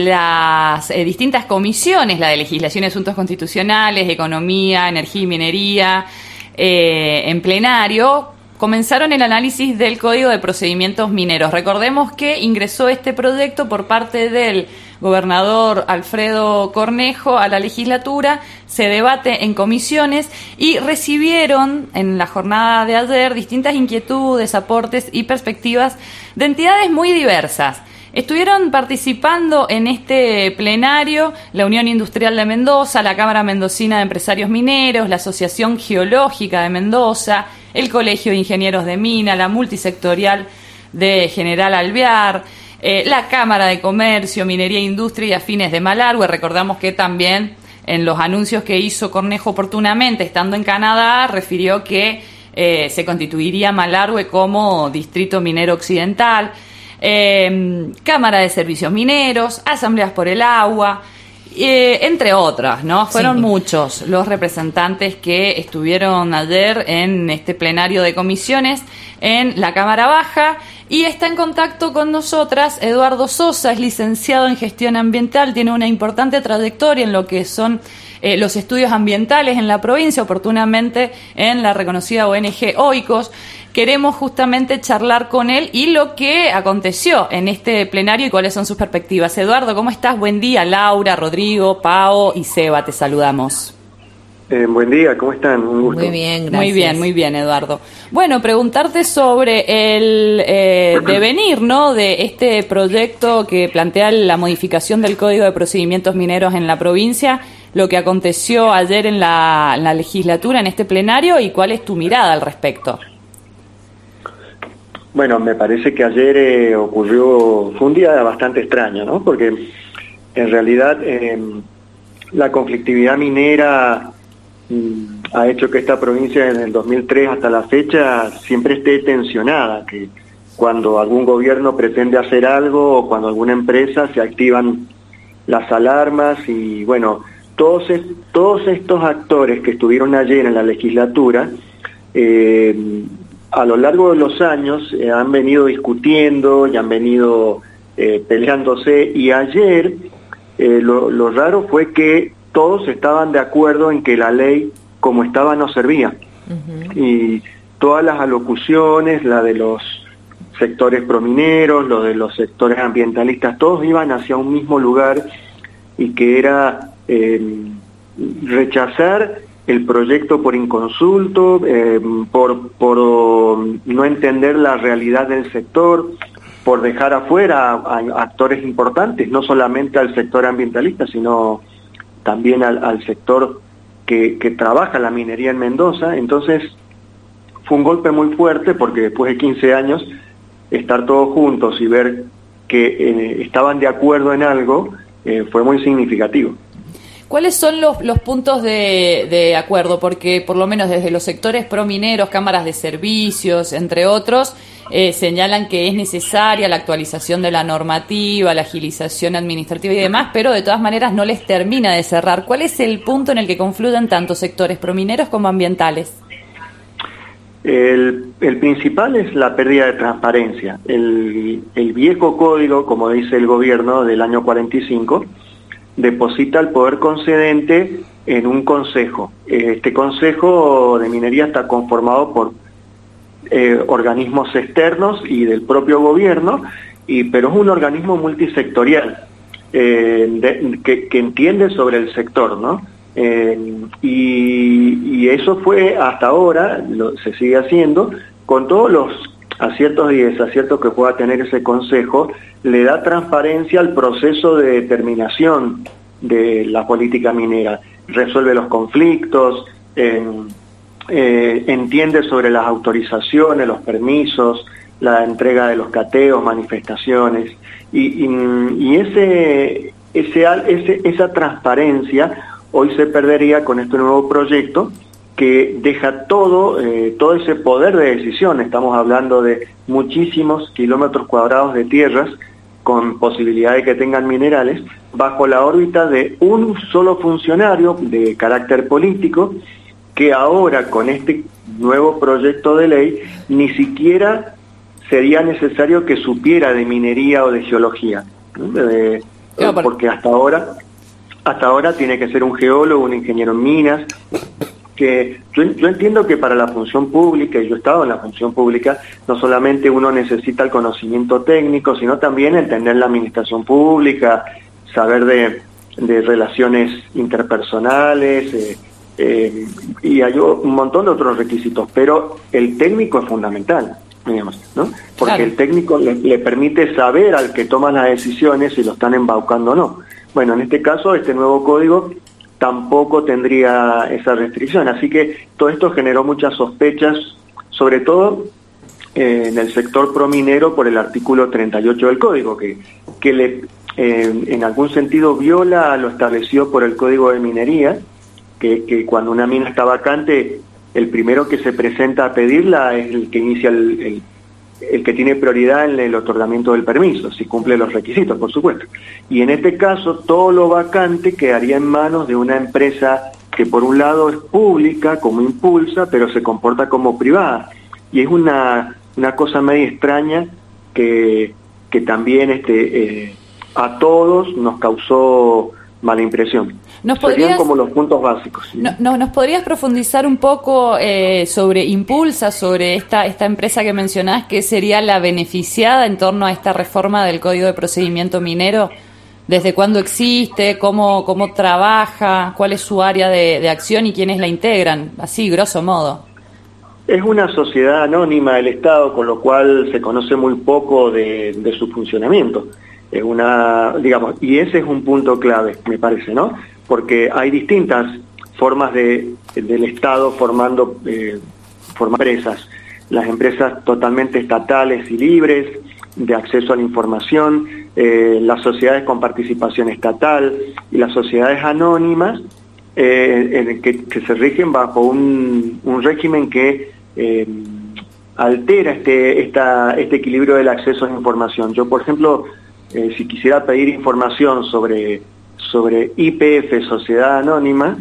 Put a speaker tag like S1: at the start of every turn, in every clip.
S1: las distintas comisiones, la de Legislación y Asuntos Constitucionales, Economía, Energía y Minería, en plenario, comenzaron el análisis del Código de Procedimientos Mineros. Recordemos que ingresó este proyecto por parte del gobernador Alfredo Cornejo a la legislatura, se debate en comisiones y recibieron en la jornada de ayer distintas inquietudes, aportes y perspectivas de entidades muy diversas. Estuvieron participando en este plenario la Unión Industrial de Mendoza, la Cámara Mendocina de Empresarios Mineros, la Asociación Geológica de Mendoza, el Colegio de Ingenieros de Mina, la Multisectorial de General Alvear, la Cámara de Comercio, Minería e Industria y Afines de Malargüe. Recordamos que también en los anuncios que hizo Cornejo oportunamente, estando en Canadá, refirió que se constituiría Malargüe como Distrito Minero Occidental. Cámara de Servicios Mineros, Asambleas por el Agua, entre otras, ¿no? Fueron muchos los representantes que estuvieron ayer en este plenario de comisiones en la Cámara Baja, y está en contacto con nosotras Eduardo Sosa, es licenciado en Gestión Ambiental, tiene una importante trayectoria en lo que son los estudios ambientales en la provincia, oportunamente en la reconocida ONG OICOS. Queremos justamente charlar con él y lo que aconteció en este plenario y cuáles son sus perspectivas. Eduardo, ¿cómo estás? Buen día. Laura, Rodrigo, Pao y Seba, te saludamos.
S2: Buen día, ¿cómo están? Un gusto.
S3: Muy bien, gracias.
S1: Muy bien, Eduardo. Bueno, preguntarte sobre el devenir, ¿no?, de este proyecto que plantea la modificación del Código de Procedimientos Mineros en la provincia, lo que aconteció ayer en la legislatura, en este plenario, y cuál es tu mirada al respecto.
S2: Bueno, me parece que ayer fue un día bastante extraño, ¿no? Porque en realidad la conflictividad minera ha hecho que esta provincia desde el 2003 hasta la fecha siempre esté tensionada, que cuando algún gobierno pretende hacer algo o cuando alguna empresa se activan las alarmas y bueno, todos estos actores que estuvieron ayer en la legislatura a lo largo de los años han venido discutiendo y han venido peleándose, y ayer lo raro fue que todos estaban de acuerdo en que la ley como estaba no servía. Y todas las alocuciones, la de los sectores promineros, lo de los sectores ambientalistas, todos iban hacia un mismo lugar, y que era rechazar el proyecto por inconsulto, por no entender la realidad del sector, por dejar afuera a actores importantes, no solamente al sector ambientalista, sino también al sector que trabaja la minería en Mendoza. Entonces fue un golpe muy fuerte, porque después de 15 años estar todos juntos y ver que estaban de acuerdo en algo fue muy significativo.
S1: ¿Cuáles son los puntos de acuerdo? Porque por lo menos desde los sectores promineros, cámaras de servicios, entre otros, señalan que es necesaria la actualización de la normativa, la agilización administrativa y demás, pero de todas maneras no les termina de cerrar. ¿Cuál es el punto en el que confluyen tanto sectores promineros como ambientales?
S2: El principal es la pérdida de transparencia. El viejo código, como dice el gobierno del año 45, deposita el poder concedente en un consejo. Este consejo de minería está conformado por organismos externos y del propio gobierno, pero es un organismo multisectorial que entiende sobre el sector, ¿no? Y eso fue hasta ahora, se sigue haciendo, con todos los aciertos y desaciertos que pueda tener ese consejo. Le da transparencia al proceso de determinación de la política minera, resuelve los conflictos, entiende sobre las autorizaciones, los permisos, la entrega de los cateos, manifestaciones, y esa transparencia hoy se perdería con este nuevo proyecto, que deja todo ese poder de decisión. Estamos hablando de muchísimos kilómetros cuadrados de tierras con posibilidad de que tengan minerales, bajo la órbita de un solo funcionario de carácter político, que ahora con este nuevo proyecto de ley ni siquiera sería necesario que supiera de minería o de geología.
S1: Claro,
S2: porque hasta ahora tiene que ser un geólogo, un ingeniero en minas, que yo entiendo que para la función pública, y yo he estado en la función pública, no solamente uno necesita el conocimiento técnico, sino también entender la administración pública, saber de relaciones interpersonales, y hay un montón de otros requisitos, pero el técnico es fundamental, digamos, ¿no? Porque
S1: claro,
S2: el técnico le permite saber al que toma las decisiones si lo están embaucando o no. Bueno, en este caso, este nuevo código tampoco tendría esa restricción, así que todo esto generó muchas sospechas, sobre todo en el sector prominero por el artículo 38 del código, que en algún sentido viola lo establecido por el Código de Minería, que cuando una mina está vacante, el primero que se presenta a pedirla es el que inicia el que tiene prioridad en el otorgamiento del permiso, si cumple los requisitos, por supuesto. Y en este caso, todo lo vacante quedaría en manos de una empresa que por un lado es pública, como Impulsa, pero se comporta como privada. Y es una cosa medio extraña que también a todos nos causó mala impresión. Serían como los puntos básicos. ¿Sí?
S1: ¿Nos podrías profundizar un poco sobre Impulsa, sobre esta empresa que mencionás, que sería la beneficiada en torno a esta reforma del Código de Procedimiento Minero? ¿Desde cuándo existe? ¿Cómo trabaja? ¿Cuál es su área de acción y quiénes la integran? Así, grosso modo.
S2: Es una sociedad anónima del Estado, con lo cual se conoce muy poco de su funcionamiento. Es digamos, y ese es un punto clave, me parece, ¿no? Porque hay distintas formas del Estado formando empresas. Las empresas totalmente estatales y libres, de acceso a la información, las sociedades con participación estatal y las sociedades anónimas que se rigen bajo un régimen que altera este equilibrio del acceso a la información. Yo, por ejemplo, si quisiera pedir información sobre YPF, Sociedad Anónima,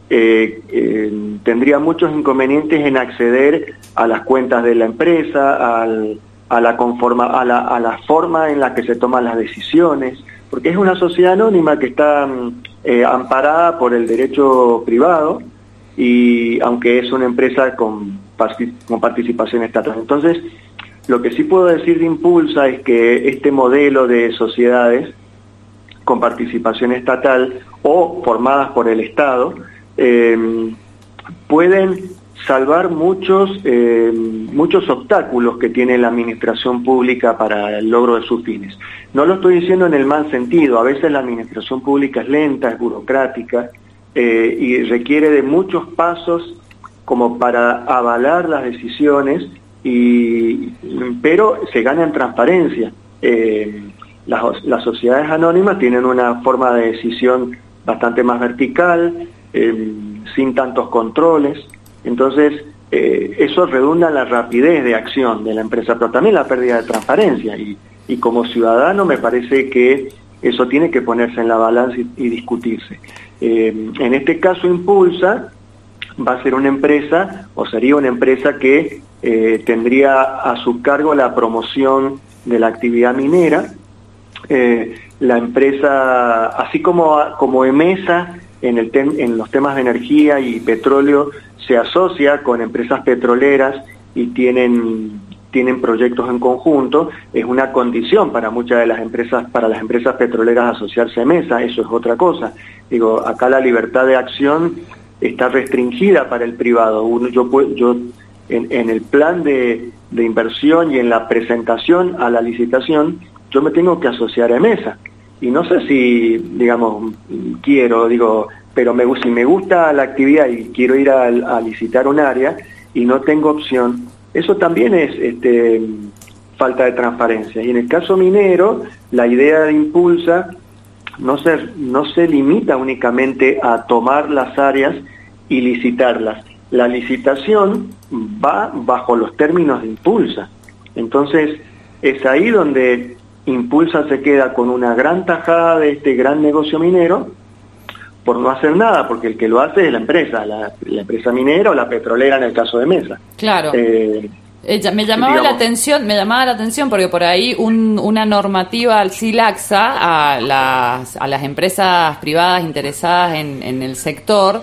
S2: tendría muchos inconvenientes en acceder a las cuentas de la empresa, a la forma en la que se toman las decisiones, porque es una sociedad anónima que está amparada por el derecho privado, y aunque es una empresa con participación estatal. Entonces, lo que sí puedo decir de Impulsa es que este modelo de sociedades con participación estatal o formadas por el Estado pueden salvar muchos obstáculos que tiene la administración pública para el logro de sus fines. No lo estoy diciendo en el mal sentido, a veces la administración pública es lenta, es burocrática y requiere de muchos pasos como para avalar las decisiones, pero se gana en transparencia. Las sociedades anónimas tienen una forma de decisión bastante más vertical, sin tantos controles, entonces eso redunda en la rapidez de acción de la empresa, pero también la pérdida de transparencia, y como ciudadano me parece que eso tiene que ponerse en la balanza y discutirse. En este caso Impulsa va a ser una empresa, o sería una empresa que tendría a su cargo la promoción de la actividad minera. La empresa, así como EMESA en los temas de energía y petróleo, se asocia con empresas petroleras y tienen proyectos en conjunto, es una condición para muchas de las empresas, para las empresas petroleras asociarse a EMESA, eso es otra cosa. Digo, acá la libertad de acción está restringida para el privado. Yo en el plan de inversión y en la presentación a la licitación, yo me tengo que asociar a EMESA. Y no sé si, digamos, pero si me gusta la actividad y quiero ir a licitar un área y no tengo opción, eso también es falta de transparencia. Y en el caso minero, la idea de Impulsa no se limita únicamente a tomar las áreas y licitarlas. La licitación va bajo los términos de Impulsa. Entonces, es ahí donde Impulsa se queda con una gran tajada de este gran negocio minero por no hacer nada, porque el que lo hace es la empresa minera o la petrolera en el caso de Mesa.
S1: Claro. Me llamaba la atención porque por ahí una normativa así laxa a las empresas privadas interesadas en el sector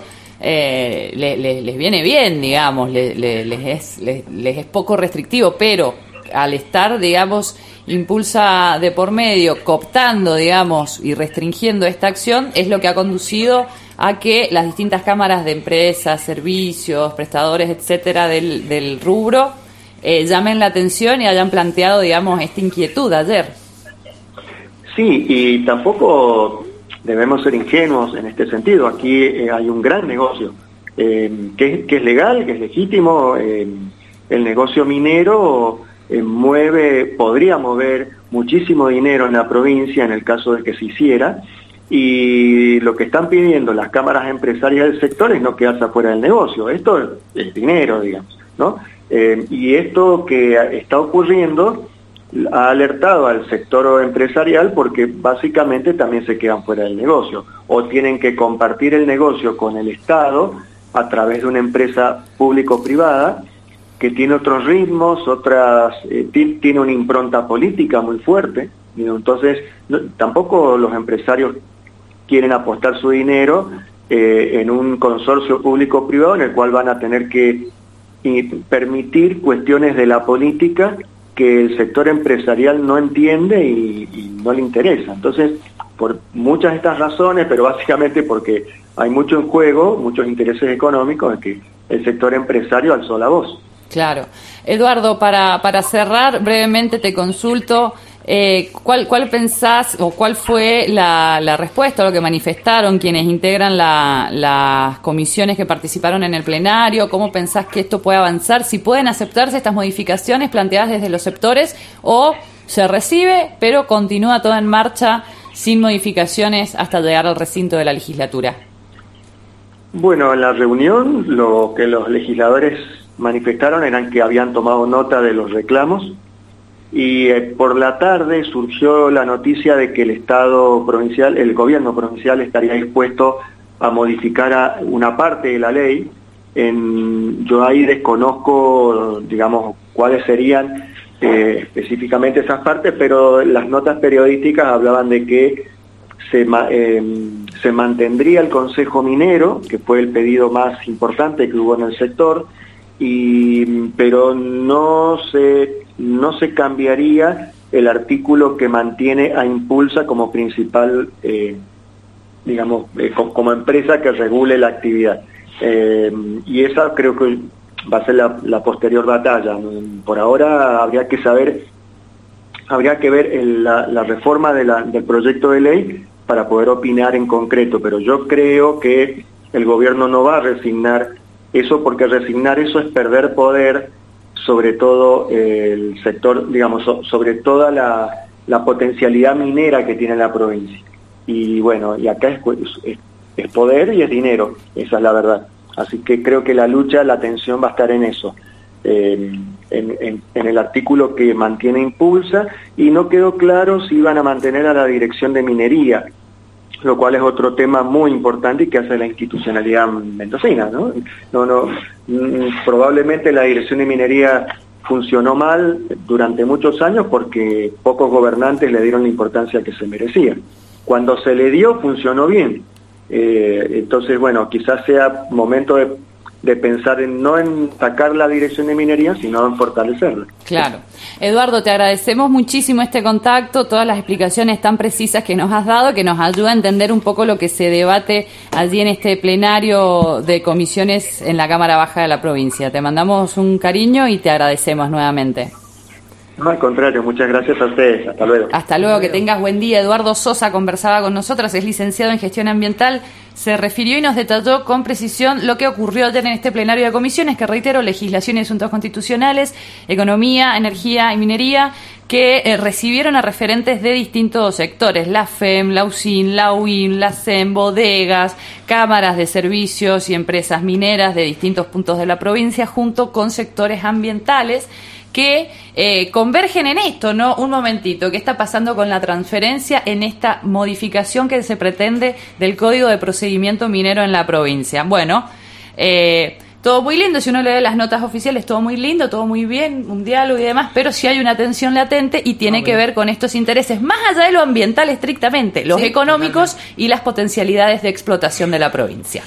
S1: les viene bien, digamos, les es poco restrictivo, pero al estar, digamos, impulsa de por medio, cooptando, digamos, y restringiendo esta acción, es lo que ha conducido a que las distintas cámaras de empresas, servicios, prestadores, etcétera, del rubro llamen la atención y hayan planteado, digamos, esta inquietud ayer.
S2: Sí, y tampoco debemos ser ingenuos en este sentido. Aquí hay un gran negocio que es legal, que es legítimo. El negocio minero podría mover muchísimo dinero en la provincia en el caso de que se hiciera, y lo que están pidiendo las cámaras empresarias del sector es no quedarse afuera del negocio. Esto es dinero, digamos, ¿no? Y esto que está ocurriendo ha alertado al sector empresarial porque básicamente también se quedan fuera del negocio o tienen que compartir el negocio con el Estado a través de una empresa público-privada que tiene otros ritmos, tiene una impronta política muy fuerte. Entonces tampoco los empresarios quieren apostar su dinero en un consorcio público-privado en el cual van a tener que permitir cuestiones de la política que el sector empresarial no entiende y no le interesa. Entonces, por muchas de estas razones, pero básicamente porque hay mucho en juego, muchos intereses económicos, es que el sector empresario alzó la voz.
S1: Claro. Eduardo, para cerrar brevemente te consulto, ¿cuál pensás o cuál fue la respuesta a lo que manifestaron quienes integran las comisiones que participaron en el plenario? ¿Cómo pensás que esto puede avanzar? ¿Si pueden aceptarse estas modificaciones planteadas desde los sectores o se recibe pero continúa todo en marcha sin modificaciones hasta llegar al recinto de la legislatura?
S2: Bueno, en la reunión lo que los legisladores manifestaron eran que habían tomado nota de los reclamos y por la tarde surgió la noticia de que el gobierno provincial estaría dispuesto a modificar una parte de la ley. Yo ahí desconozco, digamos, cuáles serían específicamente esas partes, pero las notas periodísticas hablaban de que se mantendría el Consejo Minero, que fue el pedido más importante que hubo en el sector, pero no se cambiaría el artículo que mantiene a Impulsa como principal, como empresa que regule la actividad. Y esa creo que va a ser la posterior batalla. Por ahora habría que ver la reforma del proyecto de ley para poder opinar en concreto, pero yo creo que el gobierno no va a resignar eso, porque resignar eso es perder poder sobre todo el sector, digamos, sobre toda la potencialidad minera que tiene la provincia. Y bueno, y acá es poder y es dinero, esa es la verdad. Así que creo que la tensión va a estar en eso, en el artículo que mantiene Impulsa, y no quedó claro si iban a mantener a la Dirección de Minería, lo cual es otro tema muy importante y que hace la institucionalidad mendocina, ¿no? Probablemente la Dirección de Minería funcionó mal durante muchos años porque pocos gobernantes le dieron la importancia que se merecía. Cuando se le dio, funcionó bien. Entonces, bueno, quizás sea momento de pensar no en sacar la Dirección de Minería, sino en fortalecerla.
S1: Claro. Eduardo, te agradecemos muchísimo este contacto, todas las explicaciones tan precisas que nos has dado, que nos ayuda a entender un poco lo que se debate allí en este plenario de comisiones en la Cámara Baja de la provincia. Te mandamos un cariño y te agradecemos nuevamente.
S2: No, al contrario, muchas gracias a ustedes. Hasta luego.
S1: Hasta luego, que tengas buen día. Eduardo Sosa conversaba con nosotros, es licenciado en Gestión Ambiental, se refirió y nos detalló con precisión lo que ocurrió ayer en este plenario de comisiones, que reitero, legislación y asuntos constitucionales, economía, energía y minería, que recibieron a referentes de distintos sectores, la FEM, la USIN, la UIN, la CEM, bodegas, cámaras de servicios y empresas mineras de distintos puntos de la provincia, junto con sectores ambientales, que convergen en esto, ¿no? Un momentito, ¿qué está pasando con la transferencia en esta modificación que se pretende del Código de Procedimiento Minero en la provincia? Bueno, todo muy lindo, si uno lee las notas oficiales, todo muy lindo, todo muy bien, un diálogo y demás, pero sí hay una tensión latente y tiene que ver con estos intereses, más allá de lo ambiental estrictamente, los económicos y las potencialidades de explotación de la provincia.